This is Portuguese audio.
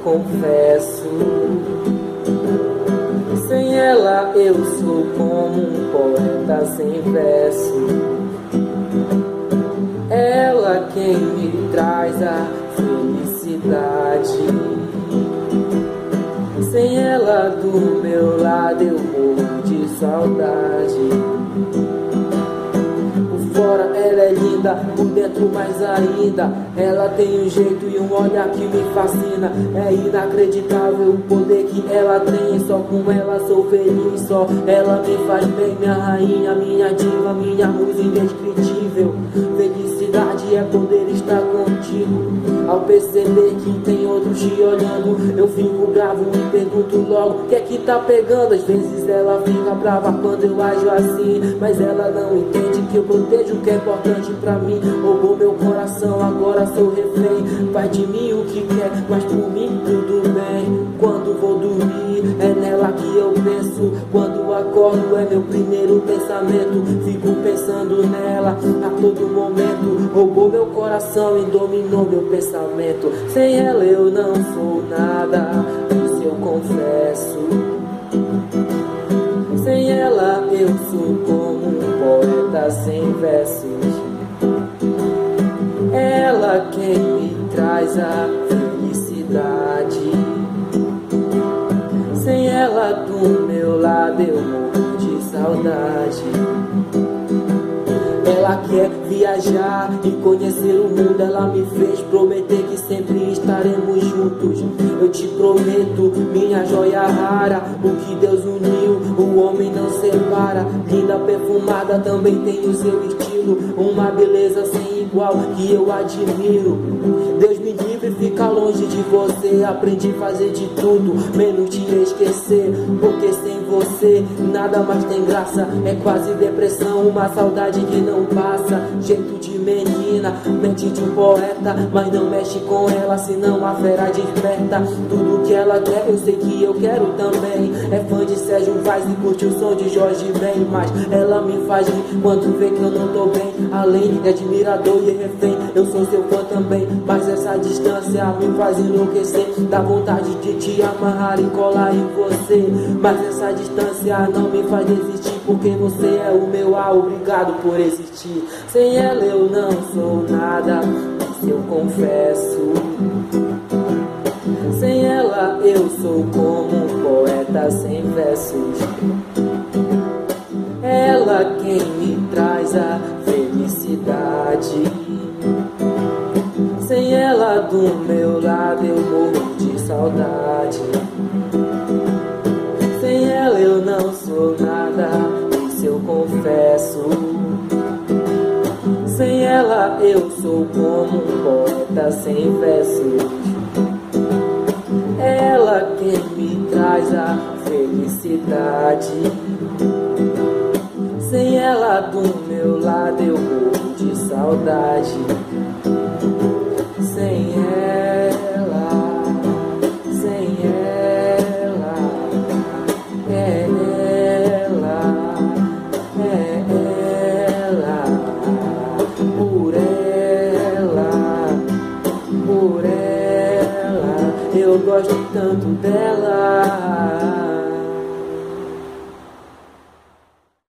confesso. Sem ela eu sou como um poeta sem verso. Ela quem me traz a felicidade. Sem ela do meu lado eu morro de saudade. Fora ela é linda, por dentro mais ainda. Ela tem um jeito e um olhar que me fascina. É inacreditável o poder que ela tem. Só com ela sou feliz, só ela me faz bem. Minha rainha, minha diva, minha musa indescritível. Felicidade é poder estar contigo. Ao perceber que tem outros te olhando, eu fico bravo e pergunto logo: o que é que tá pegando? Às vezes ela fica brava quando eu ajo assim, mas ela não entende que eu protejo o que é importante pra mim. Roubou meu coração, agora sou refém. Faz de mim o que quer, mas por mim tudo bem. Quando vou dormir, é nela que eu penso. Quando acordo, é meu primeiro pensamento. Fico pensando nela a todo momento. Roubou meu coração e dominou meu pensamento. Sem ela eu não sou nada, isso eu confesso. Sem ela eu sou como um poeta sem versos. Ela quem me traz a felicidade. Sem ela do meu lado eu morro de saudade. Ela quer viajar e conhecer o mundo. Ela me fez prometer que sempre estaremos juntos. Eu te prometo, minha joia rara, o que Deus uniu, o homem não separa. Linda, perfumada, também tem o seu estilo. Uma beleza sem igual que eu admiro. Deus me livre, fica longe de você. Aprendi a fazer de tudo, menos te esquecer. Porque sem você nada mais tem graça. É quase depressão, uma saudade que não passa. Jeito de menina, mente de um poeta, mas não mexe com ela, senão a fera desperta. Tudo que ela quer, eu sei que eu quero também. É fã de Sérgio Vaz e curte o som de Jorge Ben. Mas ela me faz rir quando vê que eu não tô bem. Além de admirador e refém, eu sou seu fã também. Mas essa distância me faz enlouquecer. Dá vontade de te amarrar e colar em você. Mas essa distância não me faz desistir, porque você é o meu obrigado por existir. Sem ela eu não sou nada, isso eu confesso. Sem ela eu sou como um poeta sem versos. Ela quem me traz a felicidade. Sem ela do meu lado eu morro de saudade. Sem ela eu não sou nada, isso eu confesso. Sem ela eu sou como um poeta sem versos. Ela quem me traz a felicidade. Sem ela do meu lado eu morro de saudade. Sem ela, sem ela, é ela, é ela. Por ela, eu gosto tanto dela.